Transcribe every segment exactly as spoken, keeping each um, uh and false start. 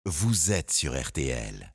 vous êtes sur R T L.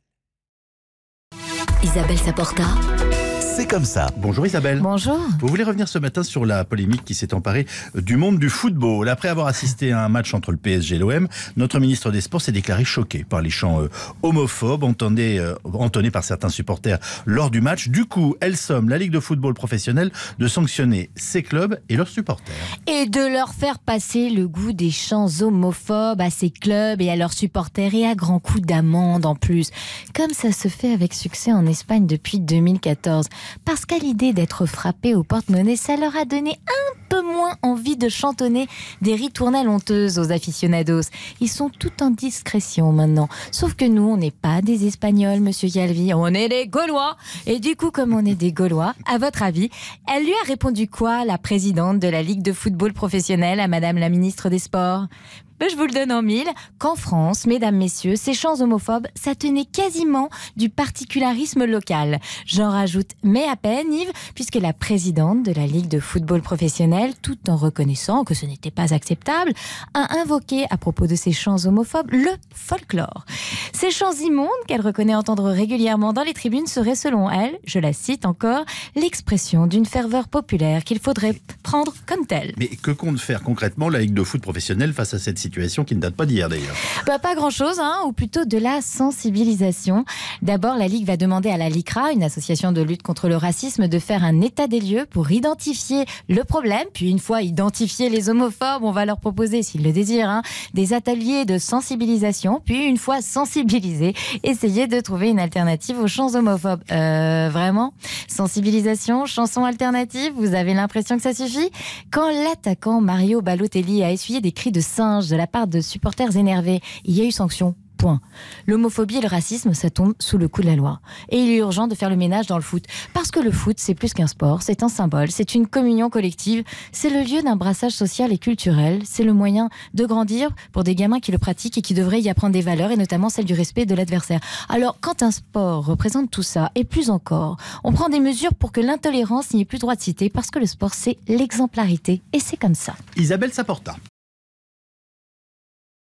Isabelle Saporta. C'est comme ça. Bonjour Isabelle. Bonjour. Vous voulez revenir ce matin sur la polémique qui s'est emparée du monde du football. Après avoir assisté à un match entre le P S G et l'O M, notre ministre des Sports s'est déclaré choqué par les chants euh, homophobes entendés, euh, entonnés par certains supporters lors du match. Du coup, elle somme la Ligue de football professionnelle de sanctionner ces clubs et leurs supporters. Et de leur faire passer le goût des chants homophobes à ces clubs et à leurs supporters, et à grands coups d'amende en plus. Comme ça se fait avec succès en Espagne depuis deux mille quatorze. Parce qu'à l'idée d'être frappé au porte-monnaie, ça leur a donné un peu moins envie de chantonner des ritournelles honteuses aux aficionados. Ils sont tout en discrétion maintenant. Sauf que nous, on n'est pas des Espagnols, monsieur Calvi, on est des Gaulois. Et du coup, comme on est des Gaulois, à votre avis, elle lui a répondu quoi, la présidente de la Ligue de football professionnel, à madame la ministre des Sports ? Ben, je vous le donne en mille, qu'en France, mesdames, messieurs, ces chants homophobes, ça tenait quasiment du particularisme local. J'en rajoute, mais à peine, Yves, puisque la présidente de la Ligue de football professionnel, tout en reconnaissant que ce n'était pas acceptable, a invoqué, à propos de ces chants homophobes, le folklore. Ces chants immondes, qu'elle reconnaît entendre régulièrement dans les tribunes, seraient, selon elle, je la cite encore, l'expression d'une ferveur populaire qu'il faudrait prendre comme telle. Mais que compte faire concrètement la Ligue de foot professionnelle face à cette situation qui ne date pas d'hier d'ailleurs? Bah, pas grand-chose, hein, ou plutôt de la sensibilisation. D'abord, la Ligue va demander à la LICRA, une association de lutte contre le racisme, de faire un état des lieux pour identifier le problème. Puis une fois identifiés les homophobes, on va leur proposer, s'ils le désirent, hein, des ateliers de sensibilisation. Puis une fois sensibilisés, essayer de trouver une alternative aux chants homophobes. Euh, vraiment ? Sensibilisation, chansons alternatives, vous avez l'impression que ça suffit ? Quand l'attaquant Mario Balotelli a essuyé des cris de singe de la part de supporters énervés, il y a eu sanction. Point. L'homophobie et le racisme, ça tombe sous le coup de la loi. Et il est urgent de faire le ménage dans le foot. Parce que le foot, c'est plus qu'un sport, c'est un symbole, c'est une communion collective, c'est le lieu d'un brassage social et culturel, c'est le moyen de grandir pour des gamins qui le pratiquent et qui devraient y apprendre des valeurs, et notamment celle du respect de l'adversaire. Alors, quand un sport représente tout ça, et plus encore, on prend des mesures pour que l'intolérance n'y ait plus droit de citer, parce que le sport, c'est l'exemplarité, et c'est comme ça. Isabelle Saporta.